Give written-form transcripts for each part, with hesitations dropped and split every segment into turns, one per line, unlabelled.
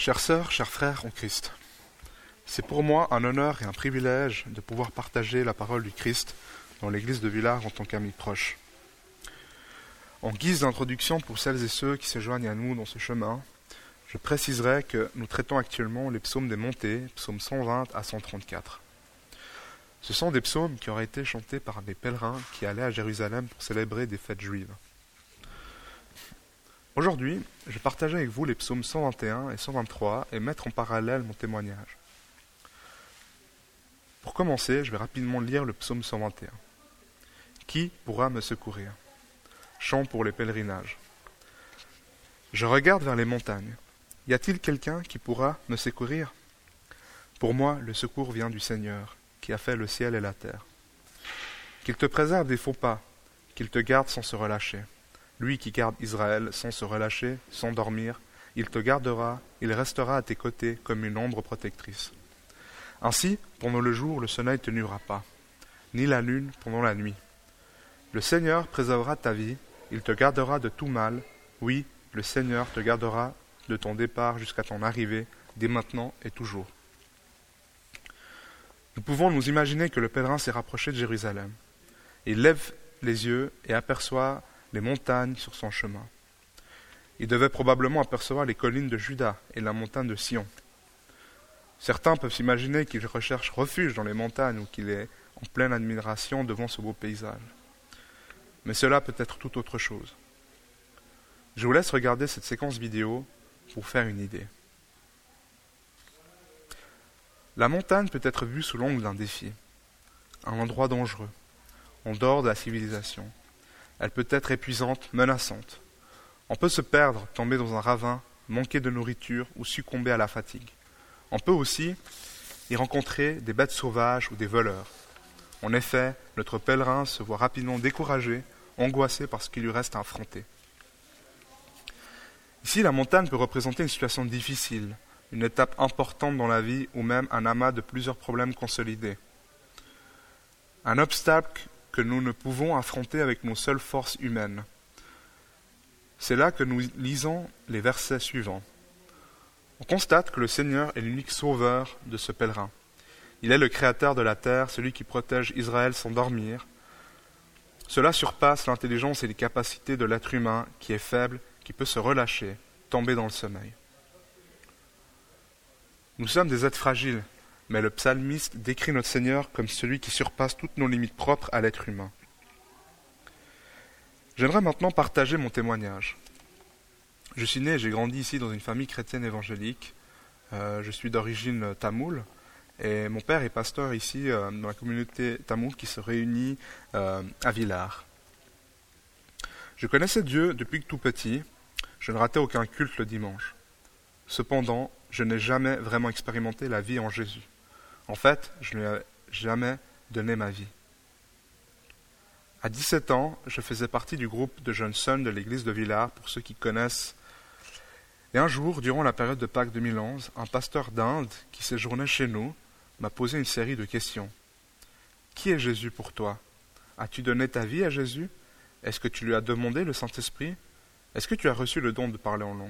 Chères sœurs, chers frères en Christ, c'est pour moi un honneur et un privilège de pouvoir partager la parole du Christ dans l'église de Villars en tant qu'amis proches. En guise d'introduction pour celles et ceux qui se joignent à nous dans ce chemin, je préciserai que nous traitons actuellement les psaumes des montées, psaumes 120 à 134. Ce sont des psaumes qui auraient été chantés par des pèlerins qui allaient à Jérusalem pour célébrer des fêtes juives. Aujourd'hui, je vais partager avec vous les psaumes 121 et 123 et mettre en parallèle mon témoignage. Pour commencer, je vais rapidement lire le psaume 121. Qui pourra me secourir ? Chant pour les pèlerinages. Je regarde vers les montagnes. Y a-t-il quelqu'un qui pourra me secourir ? Pour moi, le secours vient du Seigneur, qui a fait le ciel et la terre. Qu'il te préserve des faux pas, qu'il te garde sans se relâcher. Lui qui garde Israël sans se relâcher, sans dormir, il te gardera, il restera à tes côtés comme une ombre protectrice. Ainsi, pendant le jour, le soleil ne te nuira pas, ni la lune pendant la nuit. Le Seigneur préservera ta vie, il te gardera de tout mal. Oui, le Seigneur te gardera de ton départ jusqu'à ton arrivée, dès maintenant et toujours. Nous pouvons nous imaginer que le pèlerin s'est rapproché de Jérusalem. Il lève les yeux et aperçoit les montagnes sur son chemin. Il devait probablement apercevoir les collines de Juda et la montagne de Sion. Certains peuvent s'imaginer qu'il recherche refuge dans les montagnes ou qu'il est en pleine admiration devant ce beau paysage. Mais cela peut être tout autre chose. Je vous laisse regarder cette séquence vidéo pour faire une idée. La montagne peut être vue sous l'angle d'un défi, un endroit dangereux, en dehors de la civilisation. Elle peut être épuisante, menaçante. On peut se perdre, tomber dans un ravin, manquer de nourriture ou succomber à la fatigue. On peut aussi y rencontrer des bêtes sauvages ou des voleurs. En effet, notre pèlerin se voit rapidement découragé, angoissé par ce qui lui reste à affronter. Ici, la montagne peut représenter une situation difficile, une étape importante dans la vie ou même un amas de plusieurs problèmes consolidés. Un obstacle que nous ne pouvons affronter avec nos seules forces humaines. C'est là que nous lisons les versets suivants. On constate que le Seigneur est l'unique sauveur de ce pèlerin. Il est le créateur de la terre, celui qui protège Israël sans dormir. Cela surpasse l'intelligence et les capacités de l'être humain qui est faible, qui peut se relâcher, tomber dans le sommeil. Nous sommes des êtres fragiles, mais le psalmiste décrit notre Seigneur comme celui qui surpasse toutes nos limites propres à l'être humain. J'aimerais maintenant partager mon témoignage. Je suis né et j'ai grandi ici dans une famille chrétienne évangélique. Je suis d'origine tamoule et mon père est pasteur ici dans la communauté tamoule qui se réunit à Villars. Je connaissais Dieu depuis que tout petit. Je ne ratais aucun culte le dimanche. Cependant, je n'ai jamais vraiment expérimenté la vie en Jésus. En fait, je ne lui ai jamais donné ma vie. À 17 ans, je faisais partie du groupe de jeunes sœurs de l'église de Villars, pour ceux qui connaissent. Et un jour, durant la période de Pâques 2011, un pasteur d'Inde qui séjournait chez nous m'a posé une série de questions. Qui est Jésus pour toi ? As-tu donné ta vie à Jésus ? Est-ce que tu lui as demandé le Saint-Esprit ? Est-ce que tu as reçu le don de parler en langue ?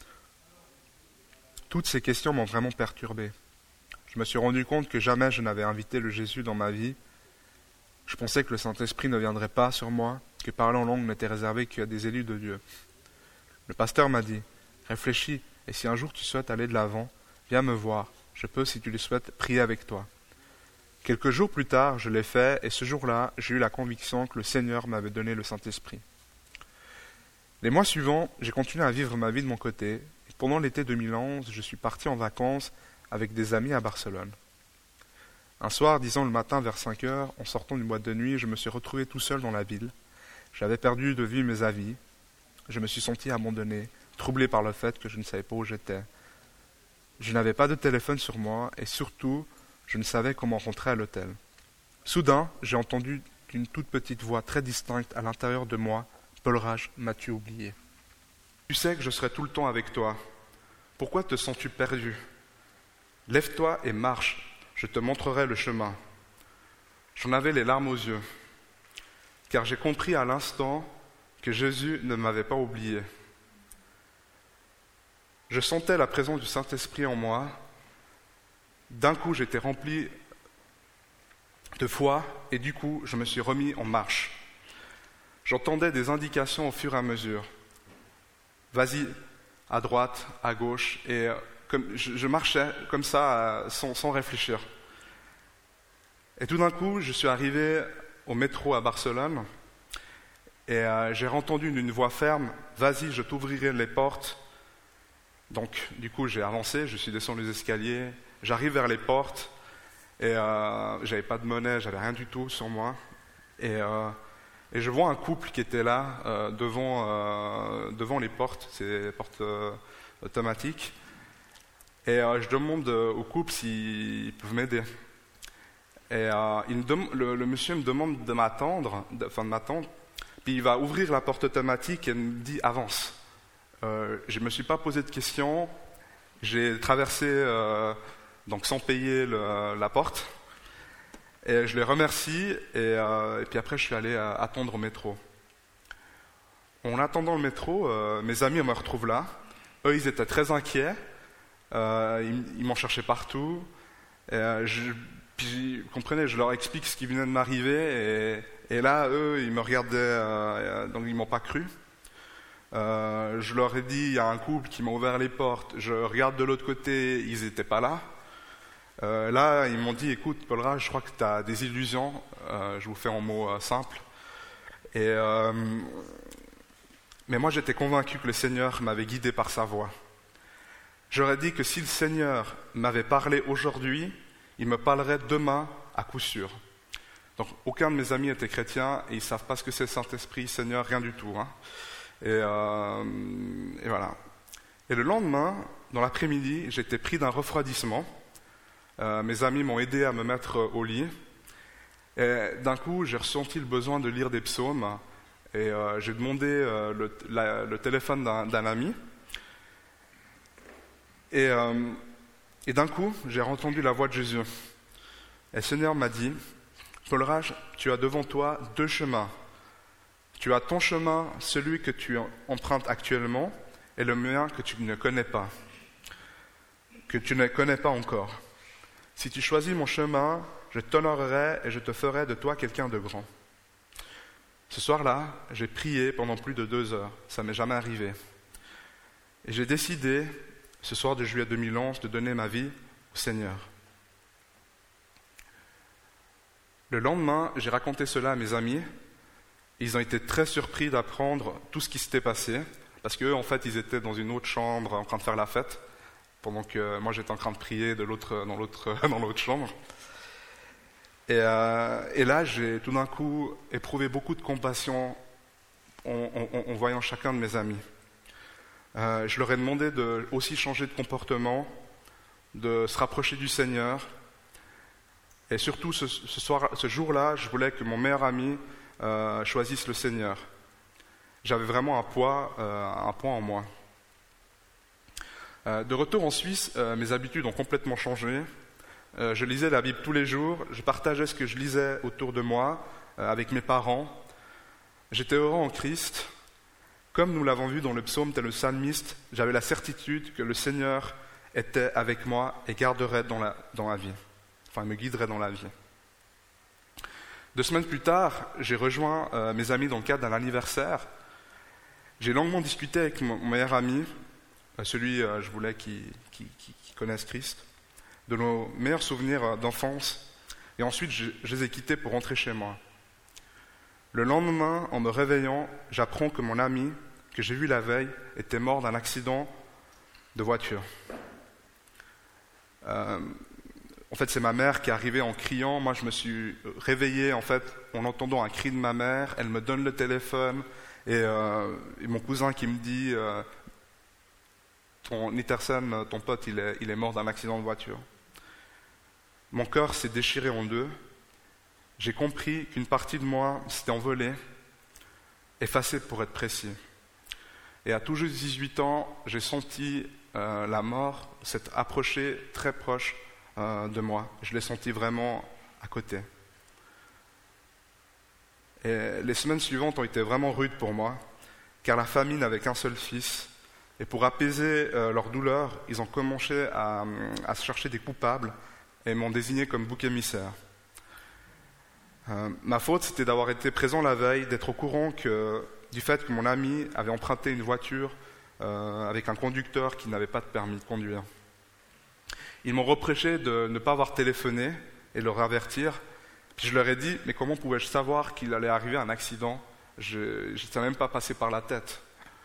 Toutes ces questions m'ont vraiment perturbé. Je me suis rendu compte que jamais je n'avais invité le Jésus dans ma vie. Je pensais que le Saint-Esprit ne viendrait pas sur moi, que parler en langue n'était réservé qu'à des élus de Dieu. Le pasteur m'a dit, réfléchis, et si un jour tu souhaites aller de l'avant, viens me voir, je peux, si tu le souhaites, prier avec toi. Quelques jours plus tard, je l'ai fait, et ce jour-là, j'ai eu la conviction que le Seigneur m'avait donné le Saint-Esprit. Les mois suivants, j'ai continué à vivre ma vie de mon côté, et pendant l'été 2011, je suis parti en vacances avec des amis à Barcelone. Un soir, disons le matin vers 5 heures, en sortant d'une boîte de nuit, je me suis retrouvé tout seul dans la ville. J'avais perdu de vue mes avis. Je me suis senti abandonné, troublé par le fait que je ne savais pas où j'étais. Je n'avais pas de téléphone sur moi et surtout, je ne savais comment rentrer à l'hôtel. Soudain, j'ai entendu d'une toute petite voix très distincte à l'intérieur de moi, « Paul Rage, m'as-tu oublié ? Tu sais que je serai tout le temps avec toi. Pourquoi te sens-tu perdu ? Lève-toi et marche. Je te montrerai le chemin. » J'en avais les larmes aux yeux, car j'ai compris à l'instant que Jésus ne m'avait pas oublié. Je sentais la présence du Saint-Esprit en moi. D'un coup, j'étais rempli de foi et du coup, je me suis remis en marche. J'entendais des indications au fur et à mesure. Vas-y, à droite, à gauche, et je marchais comme ça, sans réfléchir. Et tout d'un coup, je suis arrivé au métro à Barcelone, et j'ai entendu d'une voix ferme, « Vas-y, je t'ouvrirai les portes ». Donc, du coup, j'ai avancé, je suis descendu les escaliers, j'arrive vers les portes, et j'avais pas de monnaie, j'avais rien du tout sur moi, et je vois un couple qui était là, devant les portes, c'est des portes automatiques, et je demande au couple s'ils peuvent m'aider. Et le monsieur me demande de m'attendre, puis il va ouvrir la porte automatique et me dit « avance ». Je ne me suis pas posé de questions, j'ai traversé donc sans payer la porte, et je les remercie, et puis après je suis allé attendre au métro. En attendant le métro, mes amis me retrouvent là, eux ils étaient très inquiets, ils m'ont cherché partout, puis vous comprenez, je leur explique ce qui venait de m'arriver, et là eux ils me regardaient, donc ils m'ont pas cru. Je leur ai dit, il y a un couple qui m'a ouvert les portes, je regarde de l'autre côté, ils n'étaient pas là. Là, ils m'ont dit, écoute, Paul Raj, je crois que tu as des illusions, je vous fais en mots simples. Mais moi, j'étais convaincu que le Seigneur m'avait guidé par sa voix. J'aurais dit que si le Seigneur m'avait parlé aujourd'hui, il me parlerait demain à coup sûr. Donc, aucun de mes amis était chrétien et ils ne savent pas ce que c'est le Saint-Esprit, Seigneur, rien du tout. Hein. Et voilà. Et le lendemain, dans l'après-midi, j'étais pris d'un refroidissement. Mes amis m'ont aidé à me mettre au lit. Et d'un coup, j'ai ressenti le besoin de lire des psaumes. Et j'ai demandé le téléphone d'un ami. Et d'un coup, j'ai entendu la voix de Jésus. Et le Seigneur m'a dit, « Paul Raj, tu as devant toi deux chemins. Tu as ton chemin, celui que tu empruntes actuellement, et le mien que tu ne connais pas, que tu ne connais pas encore. Si tu choisis mon chemin, je t'honorerai et je te ferai de toi quelqu'un de grand. » Ce soir-là, j'ai prié pendant plus de 2 heures. Ça ne m'est jamais arrivé. Et j'ai décidé, ce soir de juillet 2011, de donner ma vie au Seigneur. Le lendemain, j'ai raconté cela à mes amis. Ils ont été très surpris d'apprendre tout ce qui s'était passé, parce qu'eux, en fait, ils étaient dans une autre chambre en train de faire la fête, pendant que moi, j'étais en train de prier dans l'autre chambre. Et là, j'ai tout d'un coup éprouvé beaucoup de compassion en voyant chacun de mes amis. Je leur ai demandé de aussi changer de comportement, de se rapprocher du Seigneur. Et surtout, ce jour-là, je voulais que mon meilleur ami choisisse le Seigneur. J'avais vraiment un poids en moi. De retour en Suisse, mes habitudes ont complètement changé. Je lisais la Bible tous les jours, je partageais ce que je lisais autour de moi, avec mes parents. J'étais heureux en Christ. Comme nous l'avons vu dans le psaume tel le psalmiste, j'avais la certitude que le Seigneur était avec moi et garderait dans la vie. Enfin, me guiderait dans la vie. 2 semaines plus tard, j'ai rejoint mes amis dans le cadre d'un anniversaire. J'ai longuement discuté avec mon meilleur ami, celui je voulais qui connaisse Christ, de nos meilleurs souvenirs d'enfance, et ensuite je les ai quittés pour rentrer chez moi. Le lendemain, en me réveillant, j'apprends que mon ami, que j'ai vu la veille, était mort d'un accident de voiture. En fait, c'est ma mère qui est arrivée en criant. Moi, je me suis réveillé en fait en entendant un cri de ma mère. Elle me donne le téléphone et mon cousin qui me dit ton Nitersen, ton pote, il est mort d'un accident de voiture. Mon cœur s'est déchiré en deux. J'ai compris qu'une partie de moi s'était envolée, effacée pour être précis. Et à tout juste 18 ans, j'ai senti la mort s'être approchée très proche de moi. Je l'ai senti vraiment à côté. Et les semaines suivantes ont été vraiment rudes pour moi, car la famille n'avait qu'un seul fils, Et pour apaiser leur douleur, ils ont commencé à chercher des coupables et m'ont désigné comme bouc émissaire. Ma faute, c'était d'avoir été présent la veille, d'être au courant du fait que mon ami avait emprunté une voiture avec un conducteur qui n'avait pas de permis de conduire. Ils m'ont reproché de ne pas avoir téléphoné et leur avertir. Puis je leur ai dit, mais comment pouvais-je savoir qu'il allait arriver un accident ? Je ne savais même pas passer par la tête.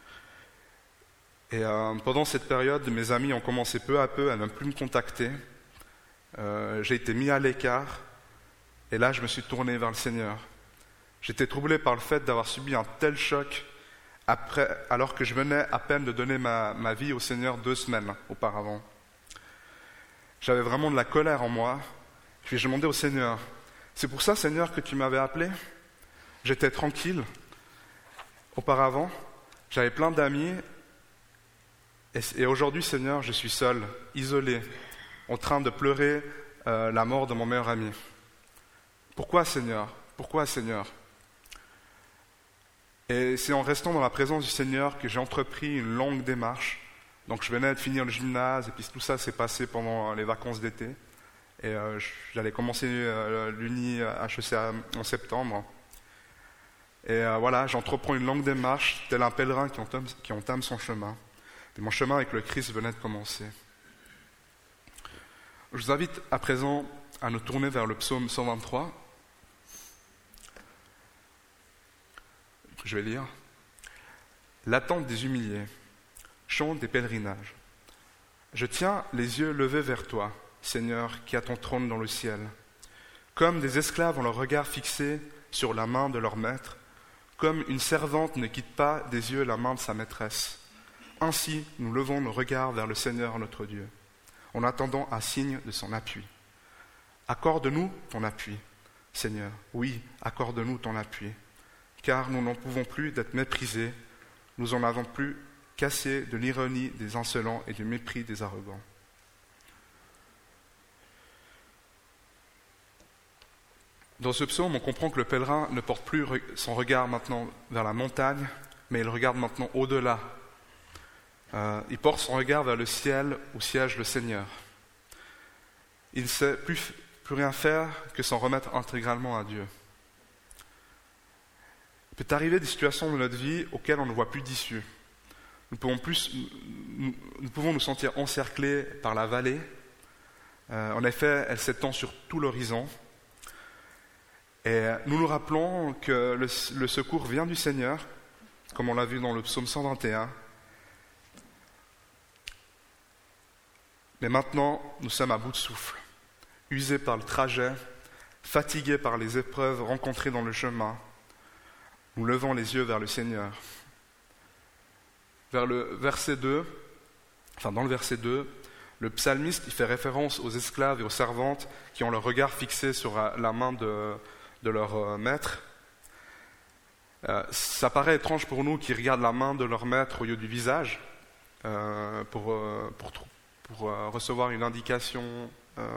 Et pendant cette période, mes amis ont commencé peu à peu à ne plus me contacter. J'ai été mis à l'écart et là je me suis tourné vers le Seigneur. J'étais troublé par le fait d'avoir subi un tel choc alors que je venais à peine de donner ma vie au Seigneur 2 semaines auparavant. J'avais vraiment de la colère en moi. Puis j'ai demandé au Seigneur, c'est pour ça Seigneur que tu m'avais appelé ? J'étais tranquille auparavant, j'avais plein d'amis et aujourd'hui Seigneur je suis seul, isolé, en train de pleurer la mort de mon meilleur ami. Pourquoi Seigneur ? Pourquoi Seigneur ? Et c'est en restant dans la présence du Seigneur que j'ai entrepris une longue démarche. Donc je venais de finir le gymnase et puis tout ça s'est passé pendant les vacances d'été. Et j'allais commencer l'Uni HEC en septembre. Et voilà, j'entreprends une longue démarche, tel un pèlerin qui entame son chemin. Et mon chemin avec le Christ venait de commencer. Je vous invite à présent à nous tourner vers le psaume 123. Je vais lire. L'attente des humiliés, chant des pèlerinages. Je tiens les yeux levés vers toi, Seigneur, qui as ton trône dans le ciel. Comme des esclaves ont leur regard fixé sur la main de leur maître, comme une servante ne quitte pas des yeux la main de sa maîtresse. Ainsi, nous levons nos regards vers le Seigneur notre Dieu, en attendant un signe de son appui. Accorde-nous ton appui, Seigneur. Oui, accorde-nous ton appui. Car nous n'en pouvons plus d'être méprisés, nous en avons plus qu'assez de l'ironie des insolents et du mépris des arrogants. Dans ce psaume, on comprend que le pèlerin ne porte plus son regard maintenant vers la montagne, mais il regarde maintenant au-delà. Il porte son regard vers le ciel où siège le Seigneur. Il ne sait plus rien faire que s'en remettre intégralement à Dieu. Il peut arriver des situations de notre vie auxquelles on ne voit plus d'issue. Nous pouvons nous sentir encerclés par la vallée. En effet, elle s'étend sur tout l'horizon. Et nous nous rappelons que le secours vient du Seigneur, comme on l'a vu dans le psaume 121. Mais maintenant, nous sommes à bout de souffle, usés par le trajet, fatigués par les épreuves rencontrées dans le chemin. Nous levons les yeux vers le Seigneur. Dans le verset 2, le psalmiste il fait référence aux esclaves et aux servantes qui ont leur regard fixé sur la main de leur maître. Ça paraît étrange pour nous qui regardent la main de leur maître au lieu du visage pour recevoir une indication.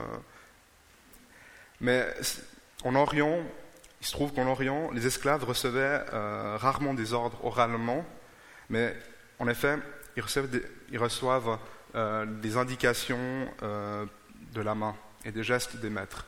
Mais en Orient, il se trouve qu'en Orient, les esclaves recevaient rarement des ordres oralement, mais en effet, ils reçoivent des indications de la main et des gestes des maîtres.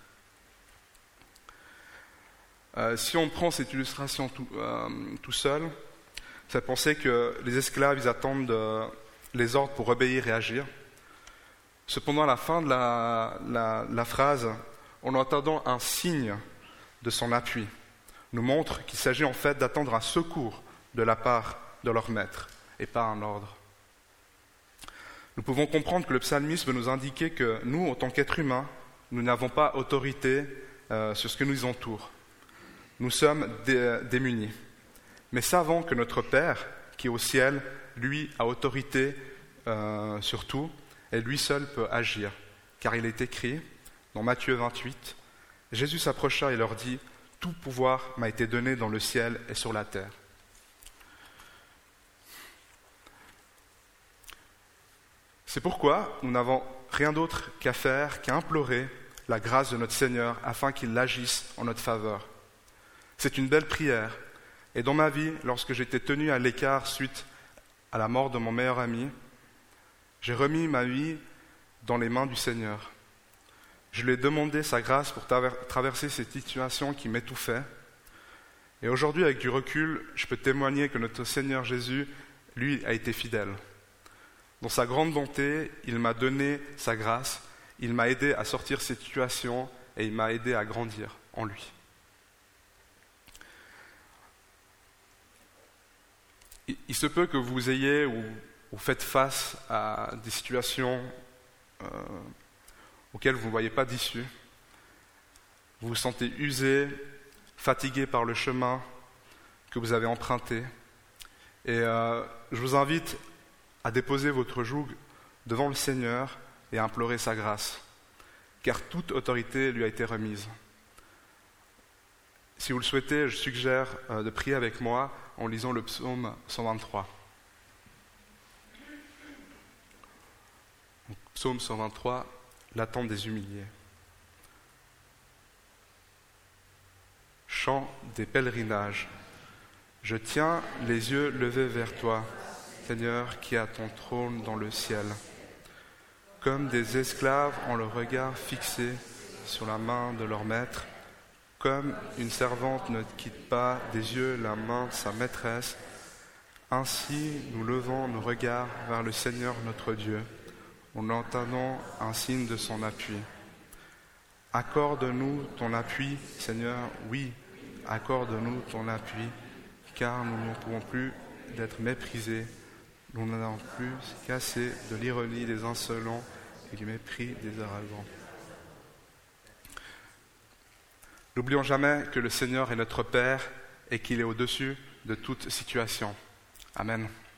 Si on prend cette illustration tout seul, ça fait penser que les esclaves, ils attendent les ordres pour obéir et agir. Cependant, à la fin de la phrase, en attendant un signe de son appui, nous montre qu'il s'agit en fait d'attendre un secours de la part de leur maître et pas un ordre. Nous pouvons comprendre que le psalmiste veut nous indiquer que nous, en tant qu'êtres humains, nous n'avons pas autorité sur ce qui nous entoure. Nous sommes démunis. Mais savons que notre Père, qui est au ciel, lui, a autorité sur tout, et lui seul peut agir. Car il est écrit, dans Matthieu 28, Jésus s'approcha et leur dit, « Tout pouvoir m'a été donné dans le ciel et sur la terre. » C'est pourquoi nous n'avons rien d'autre qu'à faire qu'à implorer la grâce de notre Seigneur afin qu'il agisse en notre faveur. C'est une belle prière. Et dans ma vie, lorsque j'étais tenu à l'écart suite
à la mort de mon meilleur ami, j'ai remis ma vie dans les mains du Seigneur. Je lui ai demandé sa grâce pour traverser cette situation qui m'étouffait. Et aujourd'hui, avec du recul, je peux témoigner que notre Seigneur Jésus, lui, a été fidèle. Dans sa grande bonté, il m'a donné sa grâce, il m'a aidé à sortir de cette situation et il m'a aidé à grandir en lui. Il se peut que vous ayez ou faites face à des situations auxquelles vous ne voyez pas d'issue. Vous vous sentez usé, fatigué par le chemin que vous avez emprunté. Et je vous invite à déposer votre joug devant le Seigneur et à implorer sa grâce, car toute autorité lui a été remise. Si vous le souhaitez, je suggère de prier avec moi en lisant le psaume 123. Donc, psaume 123, l'attente des humiliés. Chant des pèlerinages. Je tiens les yeux levés vers toi, Seigneur, qui as ton trône dans le ciel. Comme des esclaves ont le regard fixé sur la main de leur maître, comme une servante ne quitte pas des yeux la main de sa maîtresse, ainsi nous levons nos regards vers le Seigneur notre Dieu, en entendant un signe de son appui. Accorde-nous ton appui, Seigneur, oui, accorde-nous ton appui, car nous ne pouvons plus d'être méprisés, nous n'avons plus qu'assez de l'ironie des insolents et du mépris des arrogants. N'oublions jamais que le Seigneur est notre Père et qu'il est au-dessus de toute situation. Amen.